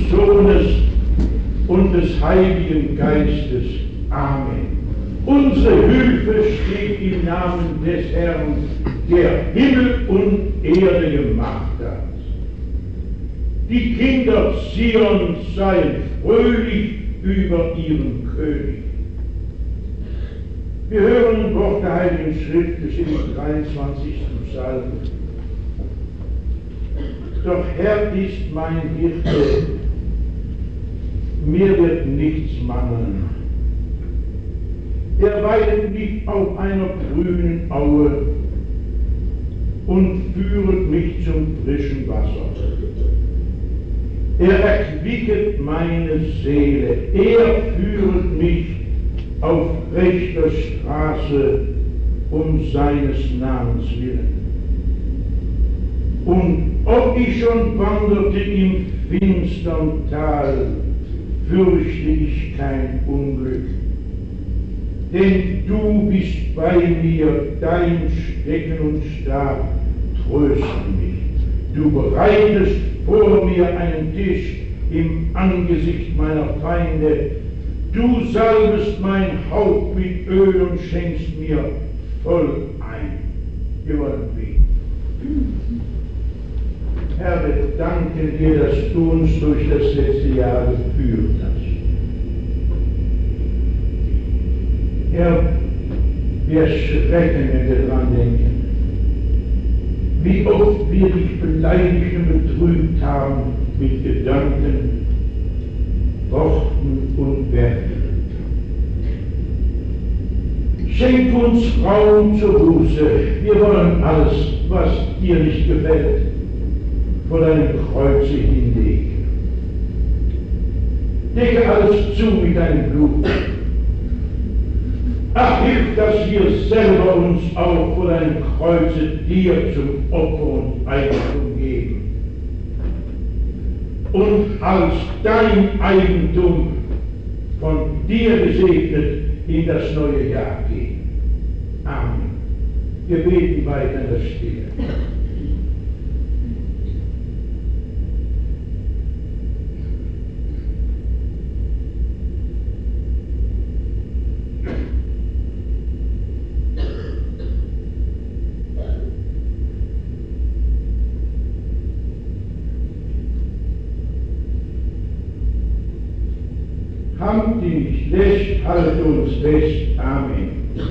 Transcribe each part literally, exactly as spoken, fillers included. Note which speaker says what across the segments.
Speaker 1: Sohnes und des Heiligen Geistes. Amen. Unsere Hilfe steht im Namen des Herrn, der Himmel und Erde gemacht hat. Die Kinder Zions seien fröhlich über ihren König. Wir hören ein Wort der Heiligen Schrift, das ist im dreiundzwanzigsten Psalm. Doch Herr ist mein Hirte, mir wird nichts mangeln. Er weidet mich auf einer grünen Aue und führet mich zum frischen Wasser. Er erquicket meine Seele, er führet mich auf rechter Straße um seines Namens willen. Und ob ich schon wanderte im finstern Tal, fürchte ich kein Unglück. Denn du bist bei mir, dein Stecken und Stab trösten mich. Du bereitest vor mir einen Tisch im Angesicht meiner Feinde. Du salbest mein Haupt mit Öl und schenkst mir voll ein. Wir wollen beten. Herr, wir danken dir, dass du uns durch das letzte Jahr geführt hast. Herr, wir erschrecken, wenn wir daran denken, wie oft wir dich beleidigt und betrübt haben mit Gedanken, Worten und Werken. Schenk uns Raum zur Buße. Wir wollen alles, was dir nicht gefällt, vor deinem Kreuze hinlegen. Decke alles zu mit deinem Blut. Ach, hilf, dass wir selber uns auch vor deinem Kreuze dir zum Opfer und Eigentum geben und als dein Eigentum von dir gesegnet in das neue Jahr gehen. Amen. Wir beten weiter in der Stille. Hand, die nicht lässt, halte uns fest. Amen.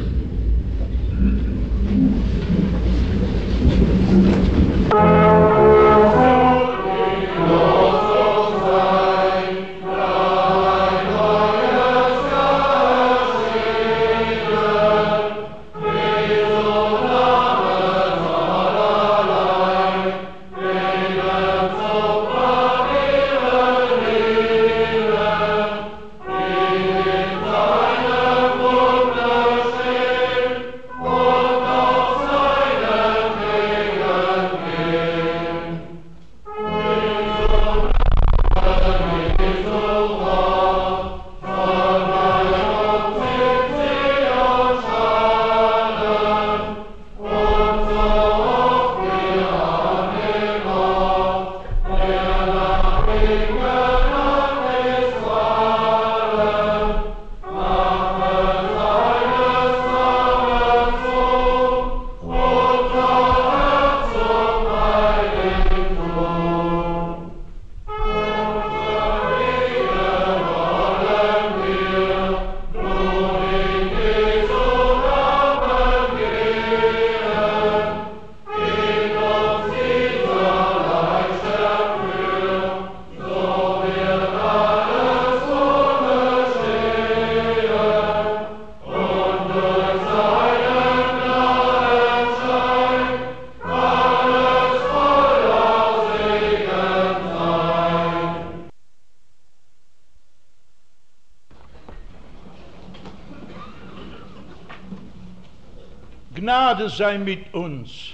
Speaker 1: Gnade sei mit uns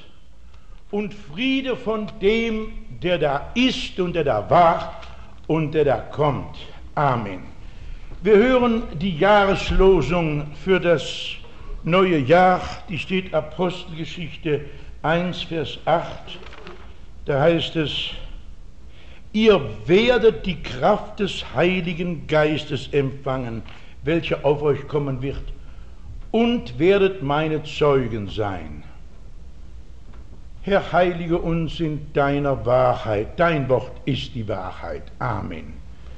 Speaker 1: und Friede von dem, der da ist und der da war und der da kommt. Amen. Wir hören die Jahreslosung für das neue Jahr, die steht Apostelgeschichte eins, Vers acht. Da heißt es: ihr werdet die Kraft des Heiligen Geistes empfangen, welcher auf euch kommen wird, und werdet meine Zeugen sein. Herr, heilige uns in deiner Wahrheit. Dein Wort ist die Wahrheit. Amen.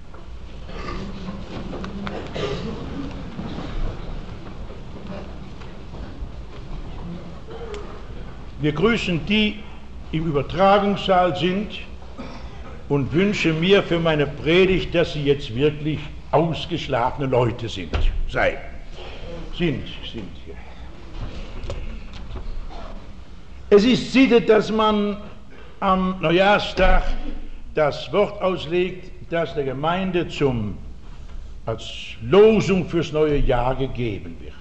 Speaker 1: Wir grüßen die im Übertragungssaal sind und wünsche mir für meine Predigt, dass sie jetzt wirklich ausgeschlafene Leute sind. Sei. Sind, sind. Ja. Es ist Sitte, dass man am Neujahrstag das Wort auslegt, das der Gemeinde zum, als Losung fürs neue Jahr gegeben wird.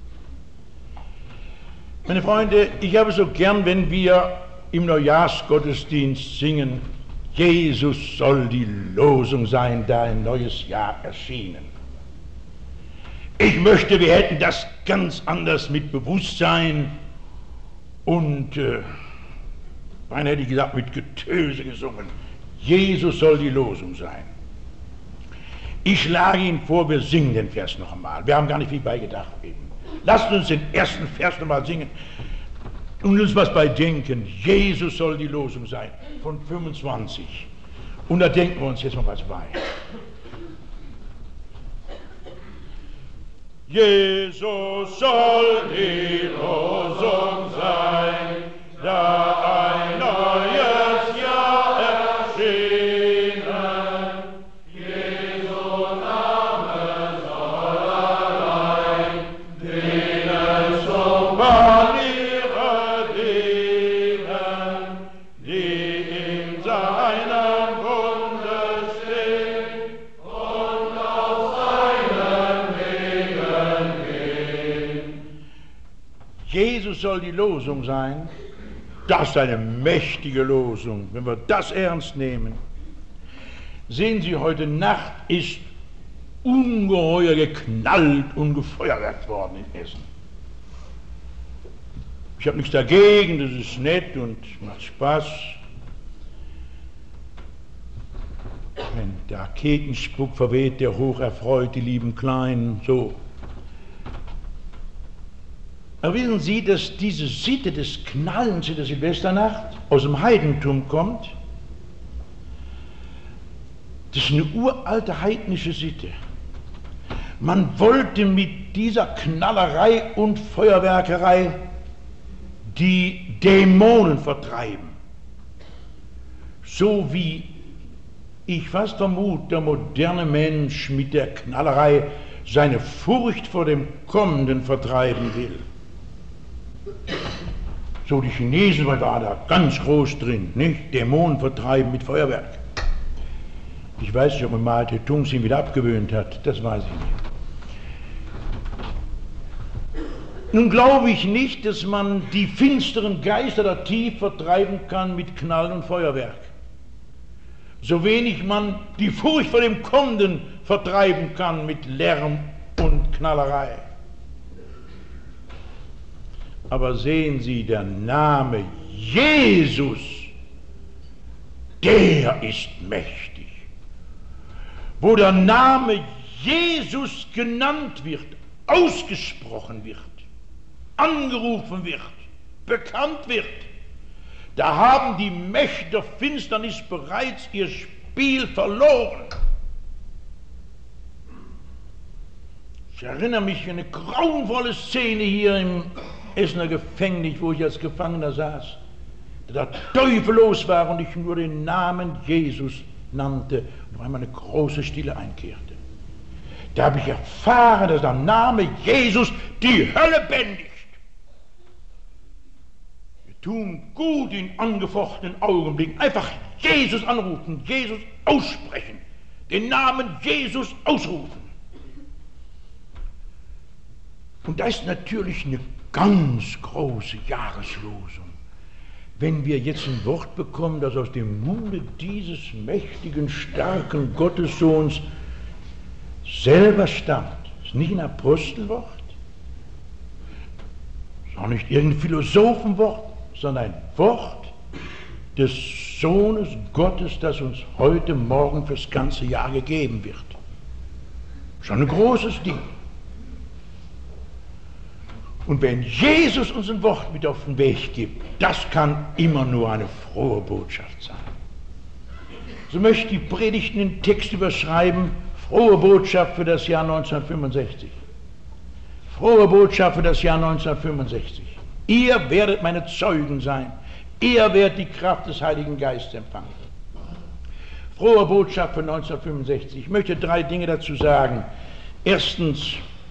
Speaker 1: Meine Freunde, ich habe so gern, wenn wir im Neujahrsgottesdienst singen, Jesus soll die Losung sein, da ein neues Jahr erschienen. Ich möchte, wir hätten das ganz anders mit Bewusstsein und, äh, beinahe hätte ich gesagt, mit Getöse gesungen. Jesus soll die Losung sein. Ich schlage Ihnen vor, wir singen den Vers noch einmal. Wir haben gar nicht viel beigedacht eben. Lasst uns den ersten Vers noch mal singen und uns was bei denken. Jesus soll die Losung sein, von fünfundzwanzig. Und da denken wir uns jetzt mal was bei. Jesus soll die Losung sein, da ein neues Jahr erschienen. Jesu Name soll allein denen zum Baniere dienen, die in seinem Bunde stehen und auf seinen Wegen gehen. Jesus soll die Losung sein. Das ist eine mächtige Losung, wenn wir das ernst nehmen. Sehen Sie, heute Nacht ist ungeheuer geknallt und gefeuerwerkt worden in Essen. Ich habe nichts dagegen, das ist nett und macht Spaß. Wenn der Raketenspuck verweht, der hoch erfreut die lieben Kleinen, so. Aber wissen Sie, dass diese Sitte des Knallens in der Silvesternacht aus dem Heidentum kommt? Das ist eine uralte heidnische Sitte. Man wollte mit dieser Knallerei und Feuerwerkerei die Dämonen vertreiben. So wie ich fast vermute, der moderne Mensch mit der Knallerei seine Furcht vor dem Kommenden vertreiben will. So, die Chinesen waren da ganz groß drin, nicht? Dämonen vertreiben mit Feuerwerk. Ich weiß nicht, ob man Mao Zedong ihn wieder abgewöhnt hat, das weiß ich nicht. Nun glaube ich nicht, dass man die finsteren Geister da tief vertreiben kann mit Knall und Feuerwerk. So wenig man die Furcht vor dem Kommenden vertreiben kann mit Lärm und Knallerei. Aber sehen Sie, der Name Jesus, der ist mächtig. Wo der Name Jesus genannt wird, ausgesprochen wird, angerufen wird, bekannt wird, da haben die Mächte der Finsternis bereits ihr Spiel verloren. Ich erinnere mich an eine grauenvolle Szene hier im Essener Gefängnis, wo ich als Gefangener saß, da der Teufel los war und ich nur den Namen Jesus nannte und auf einmal eine große Stille einkehrte. Da habe ich erfahren, dass der Name Jesus die Hölle bändigt. Wir tun gut in angefochtenen Augenblicken, einfach Jesus anrufen, Jesus aussprechen, den Namen Jesus ausrufen. Und da ist natürlich eine ganz große Jahreslosung. Wenn wir jetzt ein Wort bekommen, das aus dem Munde dieses mächtigen, starken Gottessohns selber stammt, das ist nicht ein Apostelwort, ist auch nicht irgendein Philosophenwort, sondern ein Wort des
Speaker 2: Sohnes Gottes, das uns heute Morgen fürs ganze Jahr gegeben wird. Schon ein großes Ding. Und wenn Jesus uns ein Wort mit auf den Weg gibt, das kann immer nur eine frohe Botschaft sein. So möchte ich die Predigten in den Text überschreiben, frohe Botschaft für das Jahr neunzehnhundertfünfundsechzig. Frohe Botschaft für das Jahr neunzehnhundertfünfundsechzig. Ihr werdet meine Zeugen sein. Ihr werdet die Kraft des Heiligen Geistes empfangen. Frohe Botschaft für neunzehnhundertfünfundsechzig. Ich möchte drei Dinge dazu sagen. Erstens,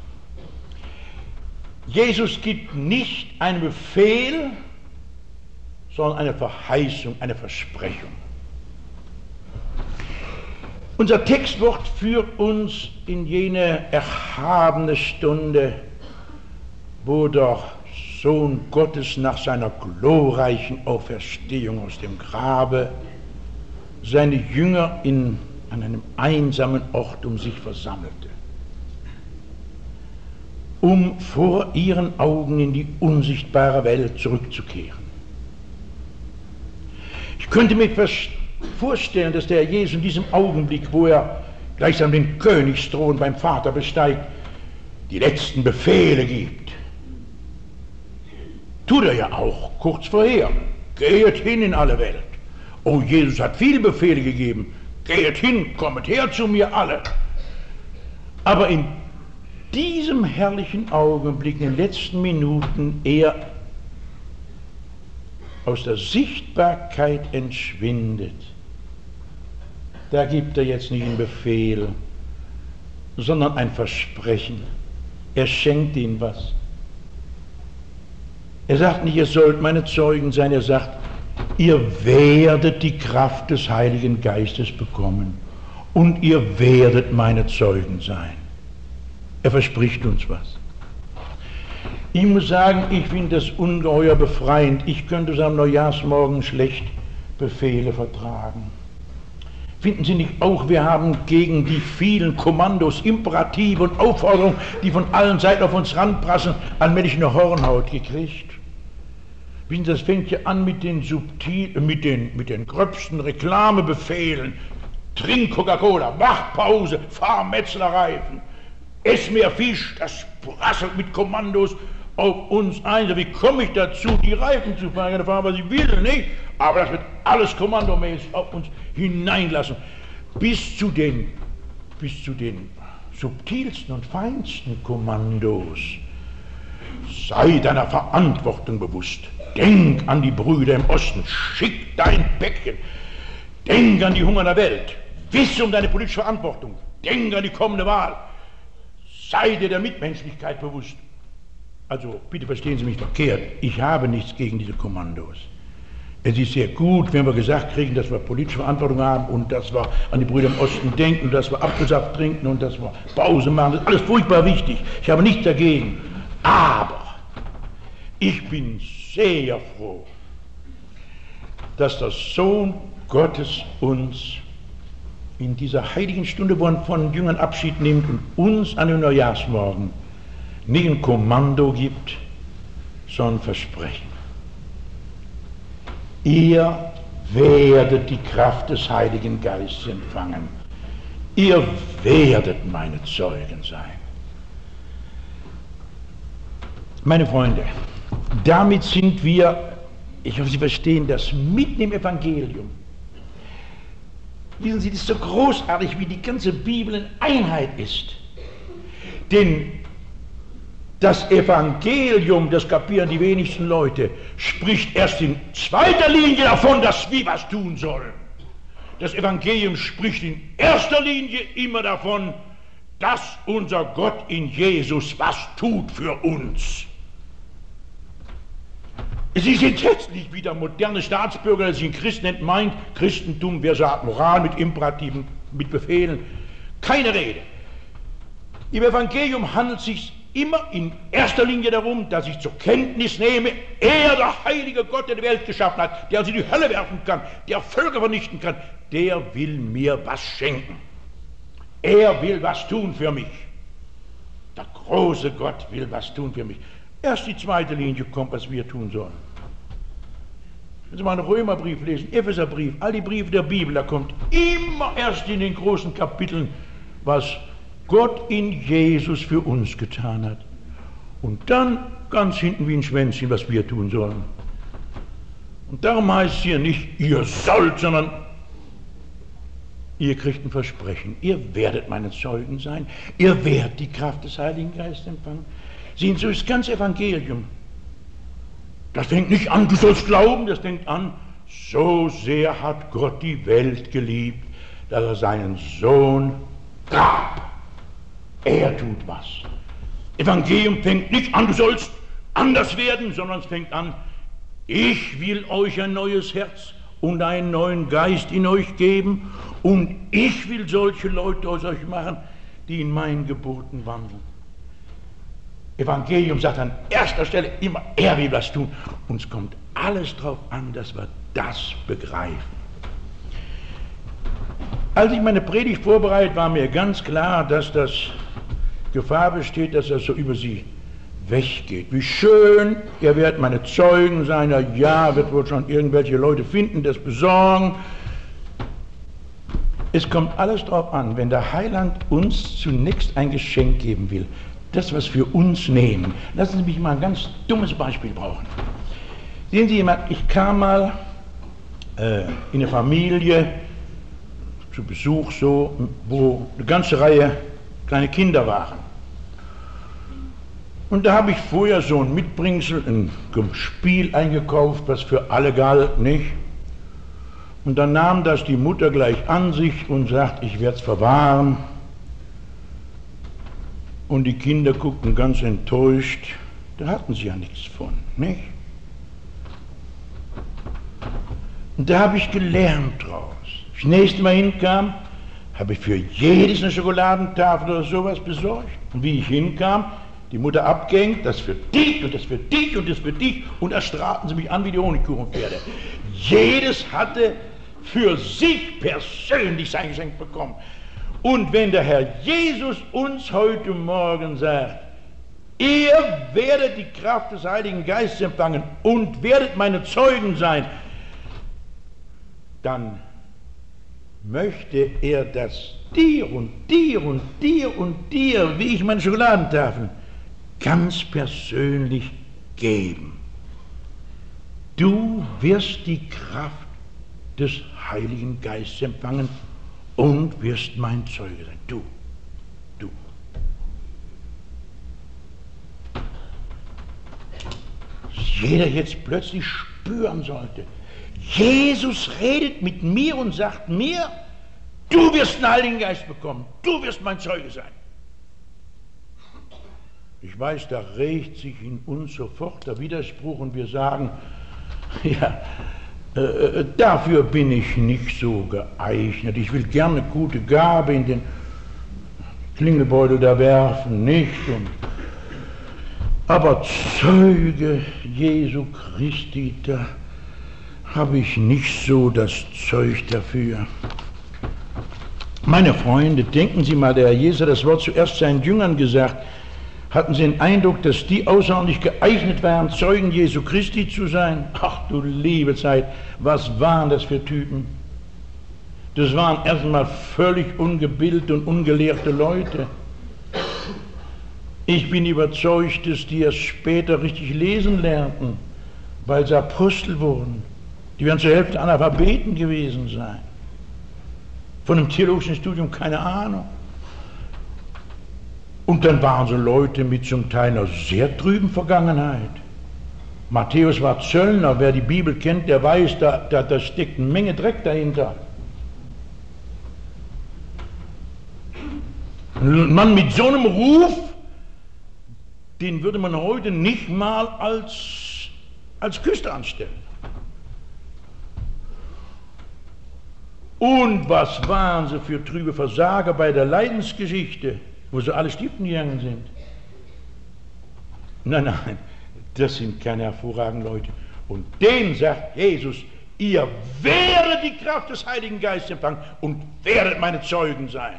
Speaker 2: Jesus gibt nicht einen Befehl, sondern eine Verheißung, eine Versprechung. Unser Textwort führt uns in jene erhabene Stunde, wo der Sohn Gottes nach seiner glorreichen Auferstehung aus dem Grabe seine Jünger in, an einem einsamen Ort um sich versammelte, um vor ihren Augen in die unsichtbare Welt zurückzukehren. Ich könnte mir vorstellen, dass der Herr Jesus in diesem Augenblick, wo er gleichsam den Königsthron beim Vater besteigt, die letzten Befehle gibt. Tut er ja auch kurz vorher. Geht hin in alle Welt. Oh, Jesus hat viele Befehle gegeben. Geht hin, kommet her zu mir alle. Aber in diesem herrlichen Augenblick, in den letzten Minuten, er aus der Sichtbarkeit entschwindet, da gibt er jetzt nicht einen Befehl, sondern ein Versprechen. Er schenkt ihnen was. Er sagt nicht, ihr sollt meine Zeugen sein, er sagt, ihr werdet die Kraft des Heiligen Geistes bekommen und ihr werdet meine Zeugen sein. Er verspricht uns was. Ich muss sagen, ich finde das ungeheuer befreiend. Ich könnte es am Neujahrsmorgen schlecht Befehle vertragen. Finden Sie nicht auch, wir haben gegen die vielen Kommandos, Imperative und Aufforderungen, die von allen Seiten auf uns ranprassen, allmählich eine Hornhaut gekriegt? Wissen Sie, das fängt ja an mit den subtil, mit den, mit den gröbsten Reklamebefehlen. Trink Coca-Cola, mach Pause, fahr Metzlerreifen, ess mehr Fisch, das prasselt mit Kommandos auf uns ein. Wie komme ich dazu, die Reifen zu fahren? Ich fahren, was ich will, nicht? Aber das wird alles kommandomäßig auf uns hineinlassen. Bis zu den, bis zu den subtilsten und feinsten Kommandos. Sei deiner Verantwortung bewusst. Denk an die Brüder im Osten. Schick dein Päckchen. Denk an die Hunger der Welt. Wisse um deine politische Verantwortung. Denk an die kommende Wahl. Sei dir der Mitmenschlichkeit bewusst. Also, bitte verstehen Sie mich verkehrt. Ich habe nichts gegen diese Kommandos. Es ist sehr gut, wenn wir gesagt kriegen, dass wir politische Verantwortung haben und dass wir an die Brüder im Osten denken, dass wir Apfelsaft trinken und dass wir Pause machen. Das ist alles furchtbar wichtig. Ich habe nichts dagegen. Aber ich bin sehr froh, dass der Sohn Gottes uns in dieser heiligen Stunde, wo er von Jüngern Abschied nimmt und uns an den Neujahrsmorgen nicht ein Kommando gibt, sondern ein Versprechen. Ihr werdet die Kraft des Heiligen Geistes empfangen. Ihr werdet meine Zeugen sein. Meine Freunde, damit sind wir, ich hoffe, Sie verstehen das, mitten im Evangelium. Wissen Sie, das ist so großartig, wie die ganze Bibel in Einheit ist. Denn das Evangelium, das kapieren die wenigsten Leute, spricht erst in zweiter Linie davon, dass wir was tun sollen. Das Evangelium spricht in erster Linie immer davon, dass unser Gott in Jesus was tut für uns. Es ist jetzt nicht wie der moderne Staatsbürger, der sich ein Christ nennt, meint, Christentum wäre so eine Art Moral mit Imperativen, mit Befehlen. Keine Rede. Im Evangelium handelt es sich immer in erster Linie darum, dass ich zur Kenntnis nehme, er, der heilige Gott, der die Welt geschaffen hat, der uns in die Hölle werfen kann, der Völker vernichten kann, der will mir was schenken. Er will was tun für mich. Der große Gott will was tun für mich. Erst die zweite Linie kommt, was wir tun sollen. Wenn Sie mal einen Römerbrief lesen, Epheserbrief, all die Briefe der Bibel, da kommt immer erst in den großen Kapiteln, was Gott in Jesus für uns getan hat. Und dann ganz hinten wie ein Schwänzchen, was wir tun sollen. Und darum heißt es hier nicht, ihr sollt, sondern ihr kriegt ein Versprechen. Ihr werdet meine Zeugen sein. Ihr werdet die Kraft des Heiligen Geistes empfangen. Sehen Sie, das ganze Evangelium, das fängt nicht an, du sollst glauben, das fängt an, so sehr hat Gott die Welt geliebt, dass er seinen Sohn gab. Er tut was. Evangelium fängt nicht an, du sollst anders werden, sondern es fängt an, ich will euch ein neues Herz und einen neuen Geist in euch geben und ich will solche Leute aus euch machen, die in meinen Geboten wandeln. Evangelium sagt an erster Stelle immer, er will was tun. Uns kommt alles darauf an, dass wir das begreifen. Als ich meine Predigt vorbereitet, war mir ganz klar, dass das Gefahr besteht, dass das so über sie weggeht. Wie schön, ihr werdet meine Zeugen sein, na ja, wird wohl schon irgendwelche Leute finden, das besorgen. Es kommt alles darauf an, wenn der Heiland uns zunächst ein Geschenk geben will, das, was wir uns nehmen. Lassen Sie mich mal ein ganz dummes Beispiel brauchen. Sehen Sie jemand, ich kam mal äh, in eine Familie zu Besuch, so, wo eine ganze Reihe kleine Kinder waren. Und da habe ich vorher so ein Mitbringsel, ein Spiel eingekauft, was für alle galt, nicht? Und dann nahm das die Mutter gleich an sich und sagt, ich werde es verwahren. Und die Kinder guckten ganz enttäuscht, da hatten sie ja nichts von, nicht? Und da habe ich gelernt draus. Als ich das nächste Mal hinkam, habe ich für jedes eine Schokoladentafel oder sowas besorgt. Und wie ich hinkam, die Mutter abgehängt, das für dich und das für dich und das für dich, und da strahlten sie mich an wie die Honigkuchenpferde. Jedes hatte für sich persönlich sein Geschenk bekommen. Und wenn der Herr Jesus uns heute Morgen sagt, ihr werdet die Kraft des Heiligen Geistes empfangen und werdet meine Zeugen sein, dann möchte er das dir und dir und dir und dir, wie ich meine Schokoladentafeln, ganz persönlich geben. Du wirst die Kraft des Heiligen Geistes empfangen und wirst mein Zeuge sein. Du, du. Dass jeder jetzt plötzlich spüren sollte, Jesus redet mit mir und sagt mir, du wirst den Heiligen Geist bekommen, du wirst mein Zeuge sein. Ich weiß, da regt sich in uns sofort der Widerspruch und wir sagen, ja, äh, dafür bin ich nicht so geeignet. Ich will gerne eine gute Gabe in den Klingelbeutel da werfen, nicht? Und, aber Zeuge Jesu Christi, da habe ich nicht so das Zeug dafür. Meine Freunde, denken Sie mal, der Herr Jesus hat das Wort zuerst seinen Jüngern gesagt. Hatten Sie den Eindruck, dass die außerordentlich geeignet waren, Zeugen Jesu Christi zu sein? Ach du liebe Zeit, was waren das für Typen? Das waren erstmal völlig ungebildete und ungelehrte Leute. Ich bin überzeugt, dass die erst später richtig lesen lernten, weil sie Apostel wurden. Die werden zur Hälfte Analphabeten gewesen sein. Von einem theologischen Studium keine Ahnung. Und dann waren so Leute mit zum Teil einer sehr trüben Vergangenheit. Matthäus war Zöllner, wer die Bibel kennt, der weiß, da, da, da steckt eine Menge Dreck dahinter. Ein Mann mit so einem Ruf, den würde man heute nicht mal als, als Küster anstellen. Und was waren sie für trübe Versager bei der Leidensgeschichte, wo sie alle stiften gegangen sind? Nein, nein, das sind keine hervorragenden Leute. Und denen sagt Jesus, ihr werdet die Kraft des Heiligen Geistes empfangen und werdet meine Zeugen sein.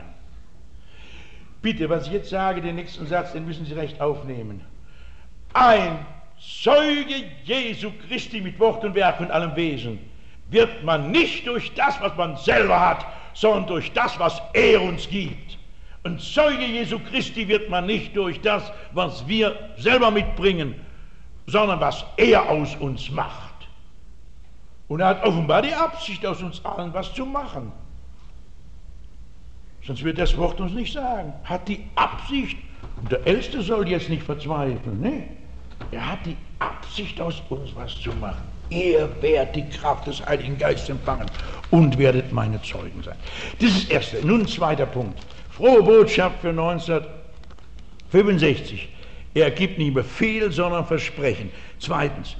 Speaker 2: Bitte, was ich jetzt sage, den nächsten Satz, den müssen Sie recht aufnehmen. Ein Zeuge Jesu Christi mit Wort und Werk und allem Wesen wird man nicht durch das, was man selber hat, sondern durch das, was er uns gibt. Und Zeuge Jesu Christi wird man nicht durch das, was wir selber mitbringen, sondern was er aus uns macht. Und er hat offenbar die Absicht, aus uns allen was zu machen. Sonst wird das Wort uns nicht sagen. Hat die Absicht, und der Älteste soll jetzt nicht verzweifeln, ne? Er hat die Absicht, aus uns was zu machen. Ihr werdet die Kraft des Heiligen Geistes empfangen und werdet meine Zeugen sein. Das ist das Erste. Nun ein zweiter Punkt. Frohe Botschaft für neunzehnhundertfünfundsechzig. Er gibt nicht Befehl, sondern Versprechen. Zweitens.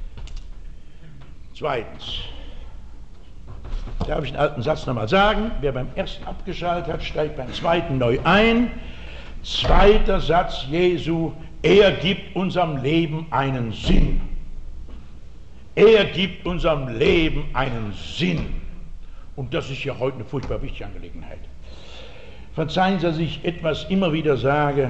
Speaker 2: Zweitens. Darf ich den alten Satz nochmal sagen? Wer beim ersten abgeschaltet hat, steigt beim zweiten neu ein. Zweiter Satz Jesu. Er gibt unserem Leben einen Sinn. Er gibt unserem Leben einen Sinn. Und das ist ja heute eine furchtbar wichtige Angelegenheit. Verzeihen Sie, dass ich etwas immer wieder sage.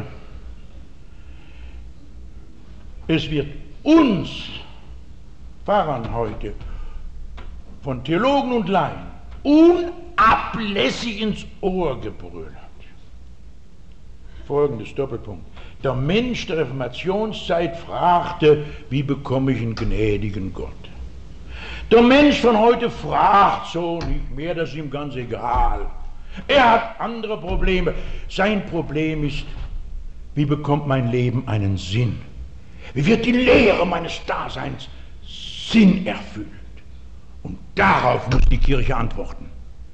Speaker 2: Es wird uns Pfarrern heute von Theologen und Laien unablässig ins Ohr gebrüllt. Folgendes Doppelpunkt. Der Mensch der Reformationszeit fragte, wie bekomme ich einen gnädigen Gott? Der Mensch von heute fragt so nicht mehr, das ist ihm ganz egal. Er hat andere Probleme. Sein Problem ist, wie bekommt mein Leben einen Sinn? Wie wird die Lehre meines Daseins Sinn erfüllt? Und darauf muss die Kirche antworten.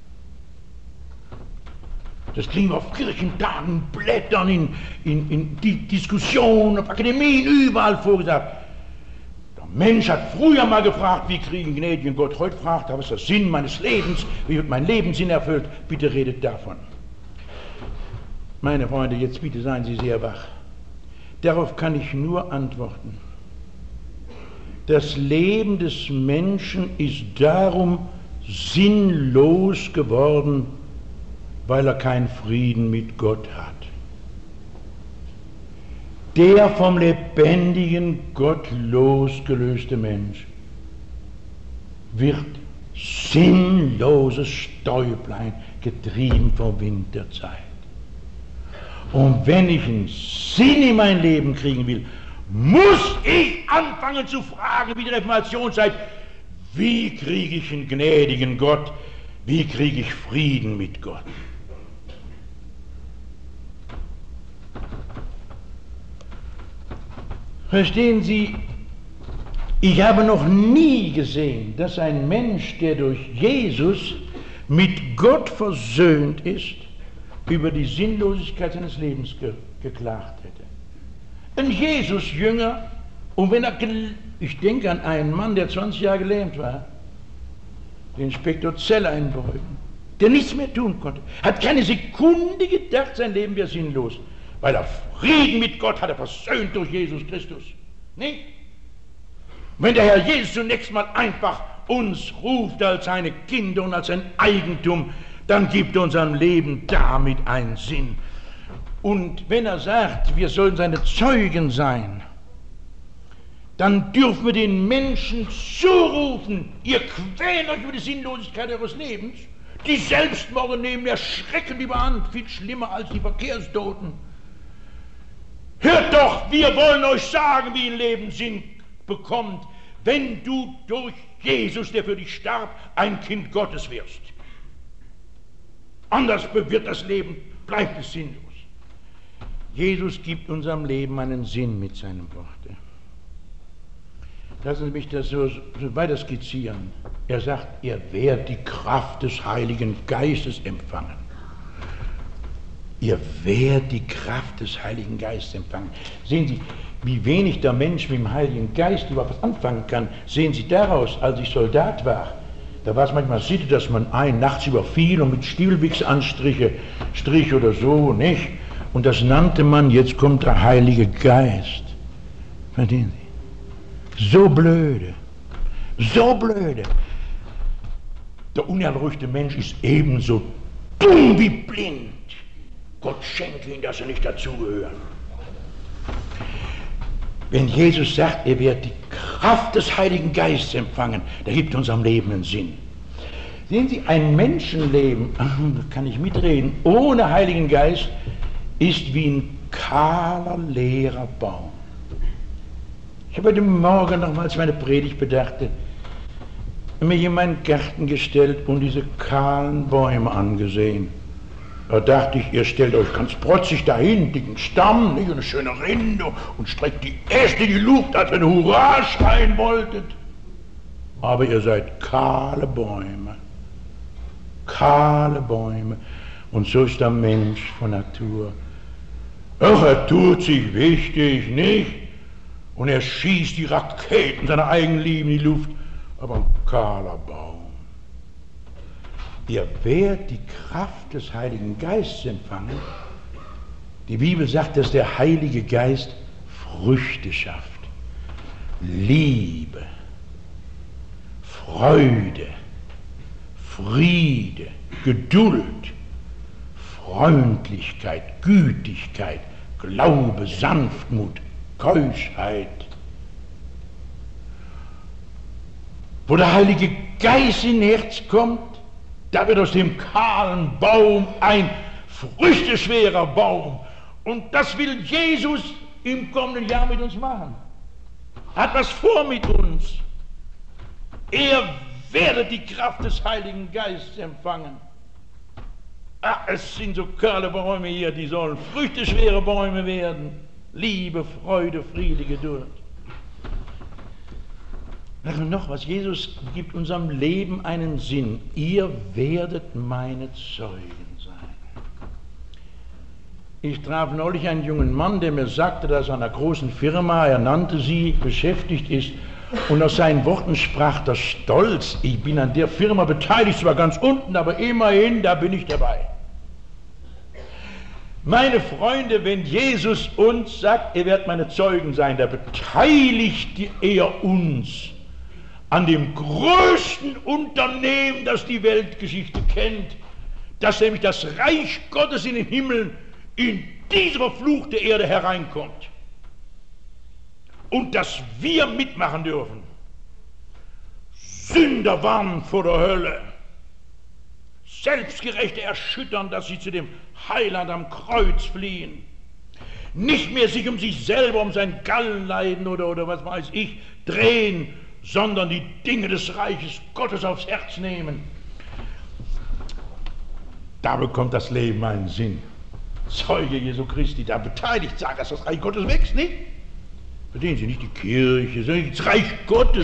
Speaker 2: Das kriegen wir auf Kirchentagen, Blättern, in, in, in die Diskussionen, auf Akademien, überall vorgesagt. Der Mensch hat früher mal gefragt, wie kriege ich einen gnädigen Gott? Heute fragt er, was ist der Sinn meines Lebens? Wie wird mein Leben Sinn erfüllt? Bitte redet davon. Meine Freunde, jetzt bitte seien Sie sehr wach. Darauf kann ich nur antworten. Das Leben des Menschen ist darum sinnlos geworden, weil er keinen Frieden mit Gott hat. Der vom lebendigen Gott losgelöste Mensch wird sinnloses Stäublein getrieben vom Wind der Zeit. Und wenn ich einen Sinn in mein Leben kriegen will, muss ich anfangen zu fragen, wie die Reformationszeit, wie kriege ich einen gnädigen Gott, wie kriege ich Frieden mit Gott? Verstehen Sie, ich habe noch nie gesehen, dass ein Mensch, der durch Jesus mit Gott versöhnt ist, über die Sinnlosigkeit seines Lebens ge geklagt hätte. Ein Jesus-Jünger, und wenn er, ich denke an einen Mann, der zwanzig Jahre gelähmt war, den Inspektor Zell einbeugen, der nichts mehr tun konnte, hat keine Sekunde gedacht, sein Leben wäre sinnlos, weil er Frieden mit Gott hat, er versöhnt durch Jesus Christus. Nicht? Wenn der Herr Jesus zunächst mal einfach uns ruft als seine Kinder und als sein Eigentum, dann gibt er unserem Leben damit einen Sinn. Und wenn er sagt, wir sollen seine Zeugen sein, dann dürfen wir den Menschen zurufen, ihr quält euch über die Sinnlosigkeit eures Lebens. Die Selbstmorde nehmen erschreckend überhand, viel schlimmer als die Verkehrstoten. Hört doch, wir wollen euch sagen, wie ein Leben Sinn bekommt, wenn du durch Jesus, der für dich starb, ein Kind Gottes wirst. Anders wird das Leben, bleibt es sinnlos. Jesus gibt unserem Leben einen Sinn mit seinem Worte. Lassen Sie mich das so, so weiter skizzieren. Er sagt, ihr werdet die Kraft des Heiligen Geistes empfangen. Ihr werdet die Kraft des Heiligen Geistes empfangen. Sehen Sie, wie wenig der Mensch mit dem Heiligen Geist überhaupt was anfangen kann. Sehen Sie daraus, als ich Soldat war, da war es manchmal Sitte, dass man einen nachts überfiel und mit Stiefelwichsanstriche strich oder so, nicht? Und das nannte man, jetzt kommt der Heilige Geist. Verstehen Sie? So blöde, so blöde. Der unerleuchtete Mensch ist ebenso dumm wie blind. Gott schenke ihn, dass er nicht dazugehört. Wenn Jesus sagt, er wird die Kraft des Heiligen Geistes empfangen, da gibt unserem Leben einen Sinn. Sehen Sie, ein Menschenleben, da kann ich mitreden, ohne Heiligen Geist ist wie ein kahler, leerer Baum. Ich habe heute Morgen nochmals meine Predigt bedachte, mich in meinen Garten gestellt und diese kahlen Bäume angesehen. Da dachte ich, ihr stellt euch ganz protzig dahin, dicken Stamm, nicht, und eine schöne Rinde und streckt die Äste in die Luft, als wenn ihr Hurra schreien wolltet. Aber ihr seid kahle Bäume, kahle Bäume. Und so ist der Mensch von Natur. Ach, er tut sich wichtig, nicht? Und er schießt die Raketen seiner Eigenliebe in die Luft, aber ein kahler Baum. Ihr werdet die Kraft des Heiligen Geistes empfangen. Die Bibel sagt, dass der Heilige Geist Früchte schafft. Liebe, Freude, Friede, Geduld, Freundlichkeit, Gütigkeit, Glaube, Sanftmut, Keuschheit. Wo der Heilige Geist in Herz kommt, da wird aus dem kahlen Baum ein früchteschwerer Baum. Und das will Jesus im kommenden Jahr mit uns machen. Er hat was vor mit uns. Er werdet die Kraft des Heiligen Geistes empfangen. Ach, es sind so kahle Bäume hier, die sollen früchteschwere Bäume werden. Liebe, Freude, Friede, Geduld. Und noch was, Jesus gibt unserem Leben einen Sinn. Ihr werdet meine Zeugen sein. Ich traf neulich einen jungen Mann, der mir sagte, dass er einer großen Firma, er nannte sie, beschäftigt ist. Und aus seinen Worten sprach der Stolz, ich bin an der Firma beteiligt, zwar ganz unten, aber immerhin, da bin ich dabei. Meine Freunde, wenn Jesus uns sagt, ihr werdet meine Zeugen sein, da beteiligt er uns an dem größten Unternehmen, das die Weltgeschichte kennt, dass nämlich das Reich Gottes in den Himmel in diese verfluchte Erde hereinkommt. Und dass wir mitmachen dürfen. Sünder warnen vor der Hölle. Selbstgerechte erschüttern, dass sie zu dem Heiland am Kreuz fliehen. Nicht mehr sich um sich selber, um sein Gallenleiden oder, oder was weiß ich, drehen, sondern die Dinge des Reiches Gottes aufs Herz nehmen. Da bekommt das Leben einen Sinn. Zeuge Jesu Christi, da beteiligt, sagt, dass das Reich Gottes wächst, nicht? Verstehen Sie, nicht die Kirche, sondern das Reich Gottes.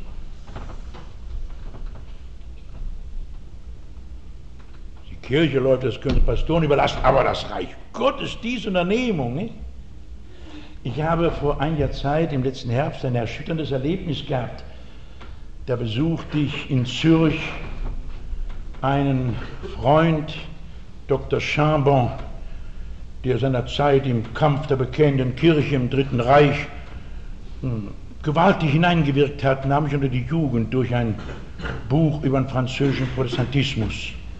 Speaker 2: Die Kirche, Leute, das können Pastoren überlassen, aber das Reich Gottes, diese Unternehmung, nicht? Ich habe vor einiger Zeit, im letzten Herbst, ein erschütterndes Erlebnis gehabt. Da besuchte ich in Zürich einen Freund, Doktor Chambon, der seiner Zeit im Kampf der bekennenden Kirche im Dritten Reich gewaltig hineingewirkt hat, nahm ich unter die Jugend durch ein Buch über den französischen Protestantismus.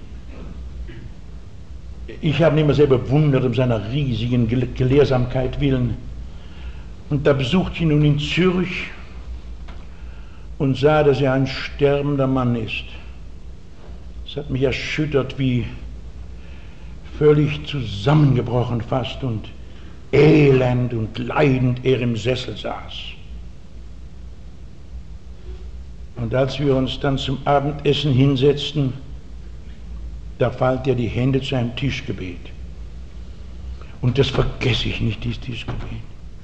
Speaker 2: Ich habe ihn immer sehr bewundert um seiner riesigen Gelehrsamkeit willen. Und da besuchte ich ihn nun in Zürich und sah, dass er ein sterbender Mann ist. Es hat mich erschüttert, wie völlig zusammengebrochen fast und elend und leidend er im Sessel saß. Und als wir uns dann zum Abendessen hinsetzten, da fallt er die Hände zu einem Tischgebet. Und das vergesse ich nicht, dieses Tischgebet.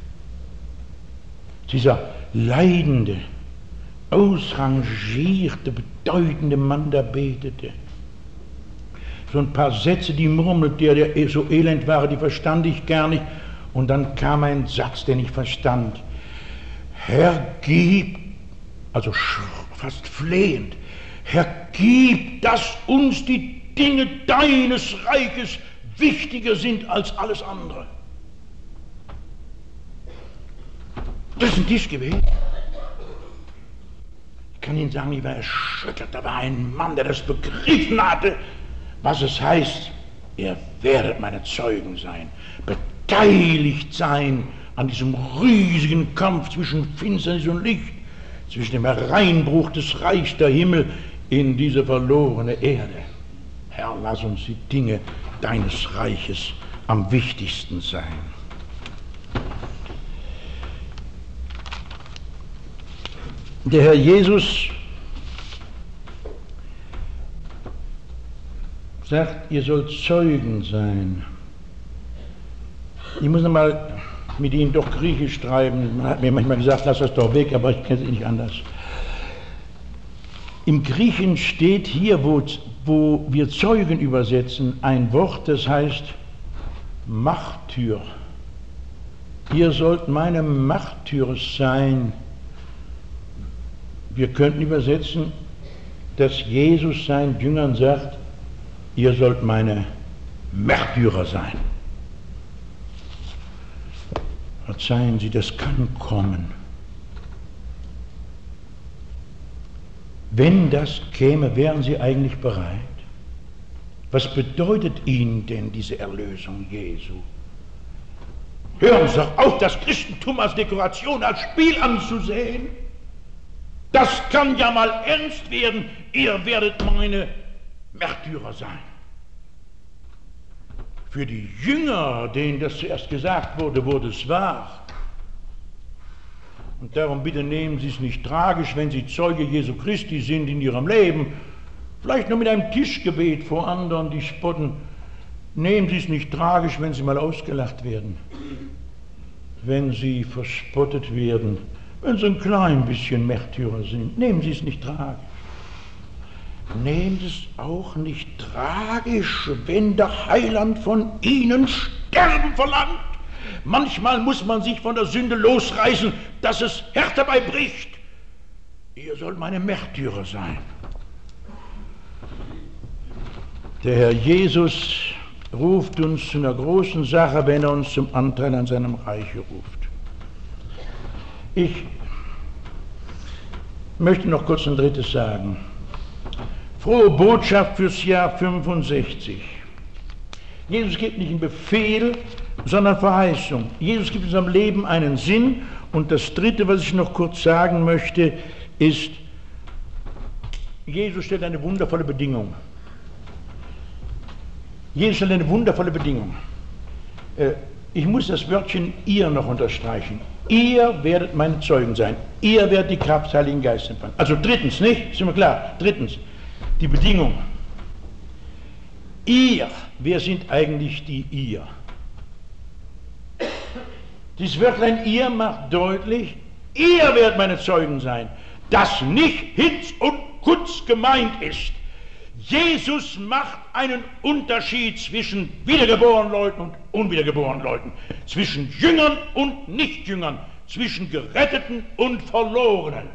Speaker 2: Dieser leidende, ausrangierte, bedeutende Mann, der betete. So ein paar Sätze, die murmelte, der so elend war, die verstand ich gar nicht. Und dann kam ein Satz, den ich verstand. Herr, gib, also fast flehend, Herr, gib, dass uns die Dinge deines Reiches wichtiger sind als alles andere. Das ist ein Tischgebet. Ich kann Ihnen sagen, ich war erschüttert. Da war ein Mann, der das begriffen hatte, was es heißt, ihr werdet meine Zeugen sein, beteiligt sein an diesem riesigen Kampf zwischen Finsternis und Licht, zwischen dem Hereinbruch des Reichs der Himmel in diese verlorene Erde. Herr, lass uns die Dinge deines Reiches am wichtigsten sein. Der Herr Jesus sagt, ihr sollt Zeugen sein. Ich muss nochmal mit Ihnen doch Griechisch schreiben. Man hat mir manchmal gesagt, lass das doch weg, aber ich kenne es nicht anders. Im Griechen steht hier, wo, wo wir Zeugen übersetzen, ein Wort, das heißt Märtyr. Ihr sollt meine Märtyrer sein. Wir könnten übersetzen, dass Jesus seinen Jüngern sagt, ihr sollt meine Märtyrer sein. Verzeihen Sie, das kann kommen. Wenn das käme, wären Sie eigentlich bereit? Was bedeutet Ihnen denn diese Erlösung Jesu? Hören Sie doch auf, das Christentum als Dekoration, als Spiel anzusehen. Das kann ja mal ernst werden. Ihr werdet meine Märtyrer sein. Für die Jünger, denen das zuerst gesagt wurde, wurde es wahr. Und darum bitte nehmen Sie es nicht tragisch, wenn Sie Zeuge Jesu Christi sind in Ihrem Leben. Vielleicht nur mit einem Tischgebet vor anderen, die spotten. Nehmen Sie es nicht tragisch, wenn Sie mal ausgelacht werden. Wenn Sie verspottet werden. Wenn Sie ein klein bisschen Märtyrer sind, nehmen Sie es nicht tragisch. Nehmen Sie es auch nicht tragisch, wenn der Heiland von Ihnen Sterben verlangt. Manchmal muss man sich von der Sünde losreißen, dass es härter dabei bricht. Ihr sollt meine Märtyrer sein. Der Herr Jesus ruft uns zu einer großen Sache, wenn er uns zum Anteil an seinem Reich ruft. Ich möchte noch kurz ein drittes sagen. Frohe Botschaft fürs Jahr fünfundsechzig. Jesus gibt nicht einen Befehl, sondern Verheißung. Jesus gibt unserem Leben einen Sinn. Und das Dritte, was ich noch kurz sagen möchte, ist, Jesus stellt eine wundervolle Bedingung. Jesus stellt eine wundervolle Bedingung. Ich muss das Wörtchen ihr noch unterstreichen. Ihr werdet meine Zeugen sein. Ihr werdet die Kraft des Heiligen Geistes empfangen. Also drittens, nicht? Sind wir klar? Drittens, die Bedingung. Ihr, wer sind eigentlich die ihr? Dieses Wörtlein ihr macht deutlich, ihr werdet meine Zeugen sein, dass nicht Hinz und Kunz gemeint ist. Jesus macht einen Unterschied zwischen wiedergeborenen Leuten und unwiedergeborenen Leuten, zwischen Jüngern und Nichtjüngern, zwischen Geretteten und Verlorenen.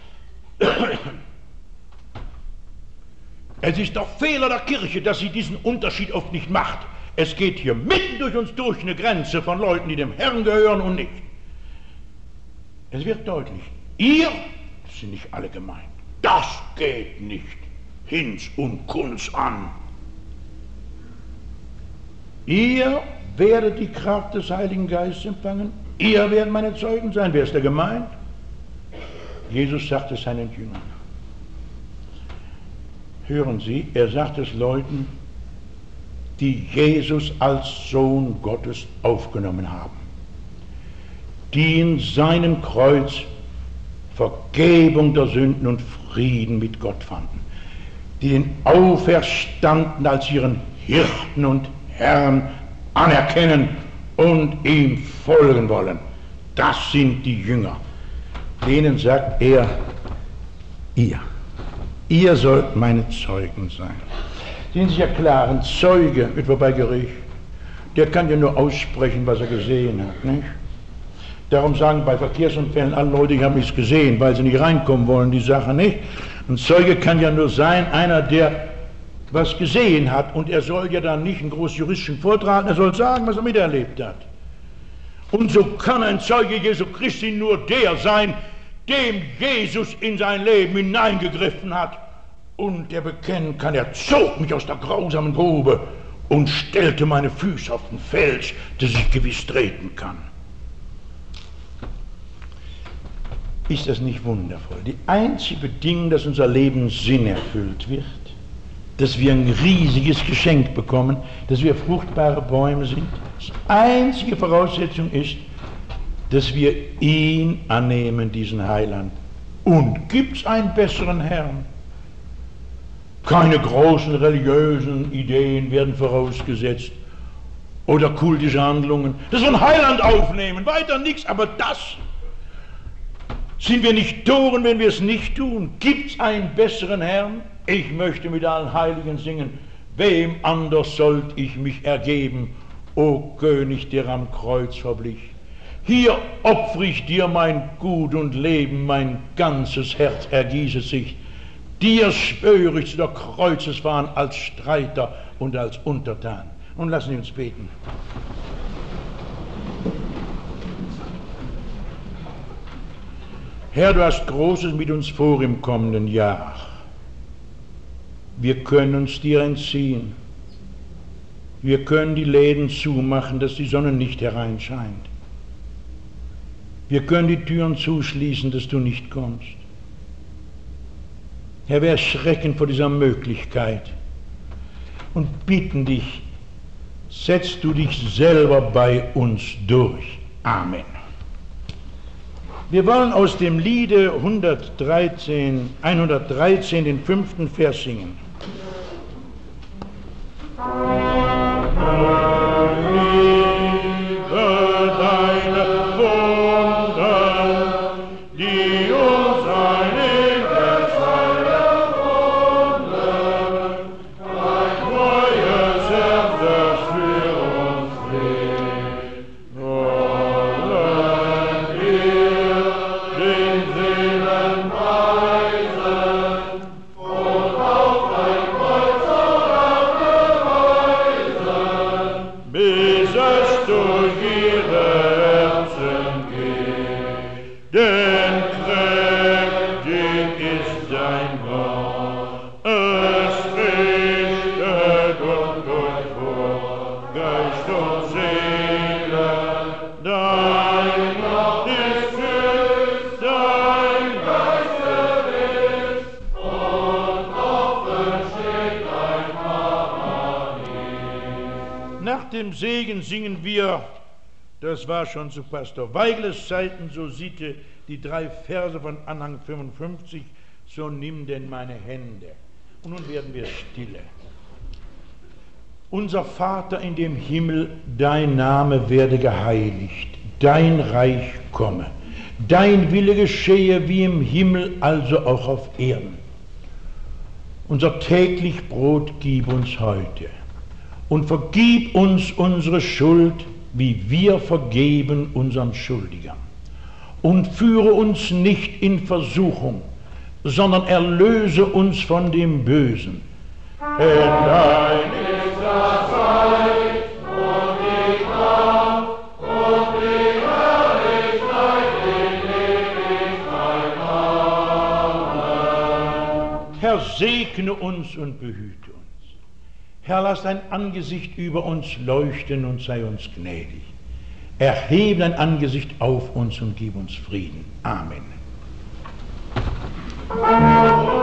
Speaker 2: Es ist doch Fehler der Kirche, dass sie diesen Unterschied oft nicht macht. Es geht hier mitten durch uns durch eine Grenze von Leuten, die dem Herrn gehören und nicht. Es wird deutlich, ihr sind nicht alle gemeint. Das geht nicht Hinz und Kunz an. Ihr werdet die Kraft des Heiligen Geistes empfangen. Ihr werdet meine Zeugen sein. Wer ist da gemeint? Jesus sagt es seinen Jüngern. Hören Sie, er sagt es Leuten, die Jesus als Sohn Gottes aufgenommen haben, die in seinem Kreuz Vergebung der Sünden und Frieden mit Gott fanden, die den Auferstandenen als ihren Hirten und Herrn anerkennen und ihm folgen wollen. Das sind die Jünger. Denen sagt er, ihr. Ihr sollt meine Zeugen sein. Sehen Sie ja klar, ein Zeuge wird vorbei Gericht. Der kann ja nur aussprechen, was er gesehen hat, nicht? Darum sagen bei Verkehrsunfällen alle Leute, ich habe nichts gesehen, weil sie nicht reinkommen wollen, die Sache nicht. Ein Zeuge kann ja nur sein, einer, der was gesehen hat, und er soll ja dann nicht einen großen juristischen Vortrag, er soll sagen, was er miterlebt hat. Und so kann ein Zeuge Jesu Christi nur der sein, dem Jesus in sein Leben hineingegriffen hat, und der bekennen kann, er zog mich aus der grausamen Grube und stellte meine Füße auf den Fels, dass ich gewiss treten kann. Ist das nicht wundervoll? Die einzige Bedingung, dass unser Leben Sinn erfüllt wird, dass wir ein riesiges Geschenk bekommen, dass wir fruchtbare Bäume sind, die einzige Voraussetzung ist, dass wir ihn annehmen, diesen Heiland. Und gibt es einen besseren Herrn? Keine großen religiösen Ideen werden vorausgesetzt oder kultische Handlungen. Das ist ein Heiland aufnehmen, weiter nichts, aber das. Sind wir nicht Toren, wenn wir es nicht tun? Gibt es einen besseren Herrn? Ich möchte mit allen Heiligen singen, wem anders sollt ich mich ergeben, o König, der am Kreuz verblich. Hier opfer ich dir mein Gut und Leben, mein ganzes Herz ergieße sich. Dir schwöre ich zu der Kreuzesfahne als Streiter und als Untertan. Und lassen wir uns beten. Herr, du hast Großes mit uns vor im kommenden Jahr. Wir können uns dir entziehen. Wir können die Läden zumachen, dass die Sonne nicht hereinscheint. Wir können die Türen zuschließen, dass du nicht kommst. Herr, wir erschrecken vor dieser Möglichkeit und bitten dich, setz du dich selber bei uns durch. Amen. Wir wollen aus dem Liede hundertdreizehn, hundertdreizehn den fünften Vers singen. Segen singen wir, das war schon zu Pastor Weigles Zeiten, so siete die drei Verse von Anhang fünfundfünfzig, so nimm denn meine Hände. Und nun werden wir stille. Unser Vater in dem Himmel, dein Name werde geheiligt, dein Reich komme, dein Wille geschehe wie im Himmel, also auch auf Erden. Unser täglich Brot gib uns heute. Und vergib uns unsere Schuld, wie wir vergeben unseren Schuldigern. Und führe uns nicht in Versuchung, sondern erlöse uns von dem Bösen. Denn dein ist das Reich und die Kraft und die Herrlichkeit in Ewigkeit. Amen. Herr, segne uns und behüte uns. Herr, lass dein Angesicht über uns leuchten und sei uns gnädig. Erhebe dein Angesicht auf uns und gib uns Frieden. Amen.